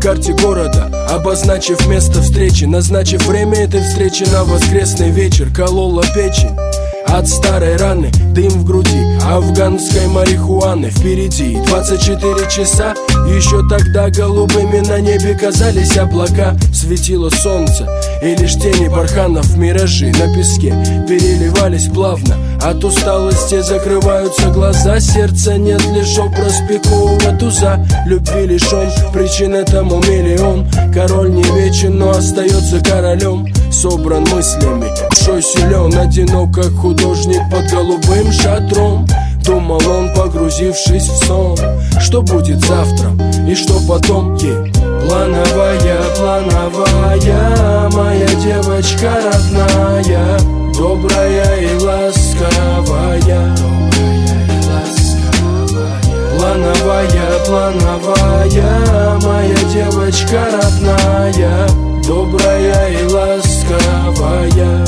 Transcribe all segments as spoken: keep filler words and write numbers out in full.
карте города, обозначив место встречи, назначив время этой встречи на воскресный вечер. Колола печень от старой раны, дым в груди афганской марихуаны. Впереди двадцать четыре часа. Еще тогда голубыми на небе казались облака. Светило солнце, и лишь тени барханов, миражи на песке переливались плавно. От усталости закрываются глаза. Сердца нет, лишь образ пикового туза. Любви лишь он, причин этому миллион. Король не вечен, но остается королем. Собран мыслями, душой силен, одинок, как художник под голубым шатром. Думал он, погрузившись в сон, что будет завтра и что потом. е Плановая, плановая, моя девочка родная, добрая и ласковая. Плановая, плановая, моя девочка родная, добрая и ласковая.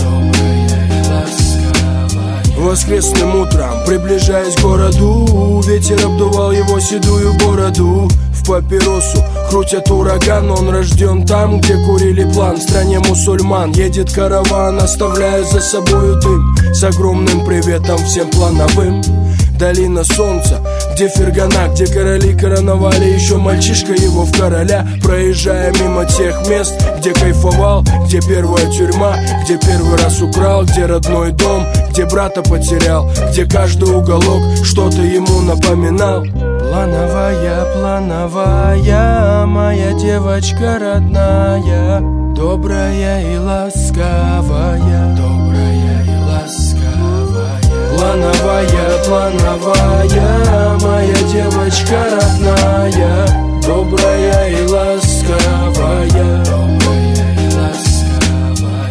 Воскресным утром, приближаясь к городу, ветер обдувал его седую бороду. В папиросу крутят ураган, он рожден там, где курили план. В стране мусульман едет караван, оставляя за собою дым, с огромным приветом всем плановым. Долина солнца, где Фергана, где короли короновали еще мальчишка его в короля. Проезжая мимо тех мест, где кайфовал, где первая тюрьма, где первый раз украл, где родной дом, где брата потерял, где каждый уголок что-то ему напоминал. Плановая, плановая, моя девочка родная, добрая и ласковая, добрая и ласковая. Плановая, плановая, моя девочка родная, добрая и ласковая, добрая и ласковая.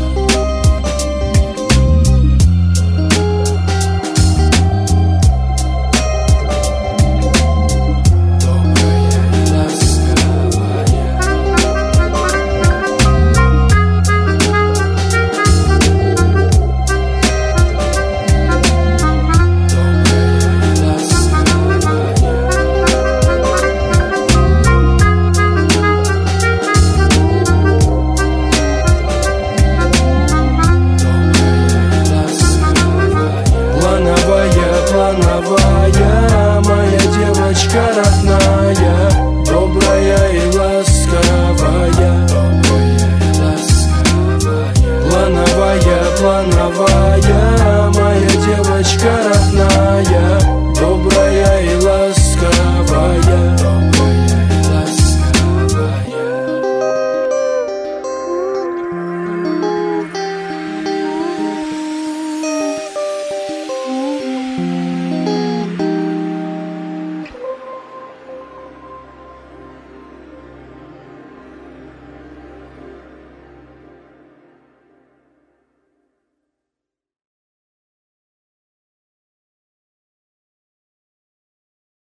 Плановая, моя девочка родная, добрая и ласковая, добрая и ласковая. Плановая, плановая, моя девочка родная.